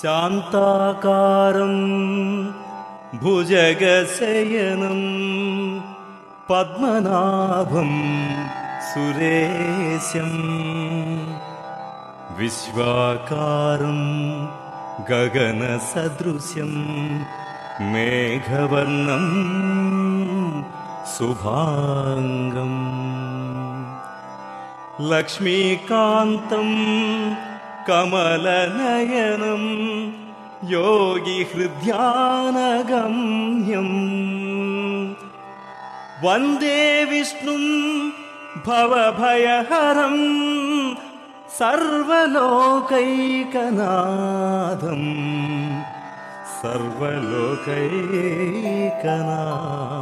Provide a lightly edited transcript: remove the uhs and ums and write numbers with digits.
ശാന്താകാരം ഭുജഗശയനം പദ്മനാഭം സുരേശം വിശ്വാകാരം ഗഗനസദൃശം മേഘവർണം ശുഭാംഗം ലക്ഷ്മീകാന്തം കമലനയനം യോഗിഹൃദ്യാനഗമ്യം വന്ദേ വിഷ്ണും ഭവഭയഹരം സർവലോകൈകനാഥം സർവലോകൈകനാഥം.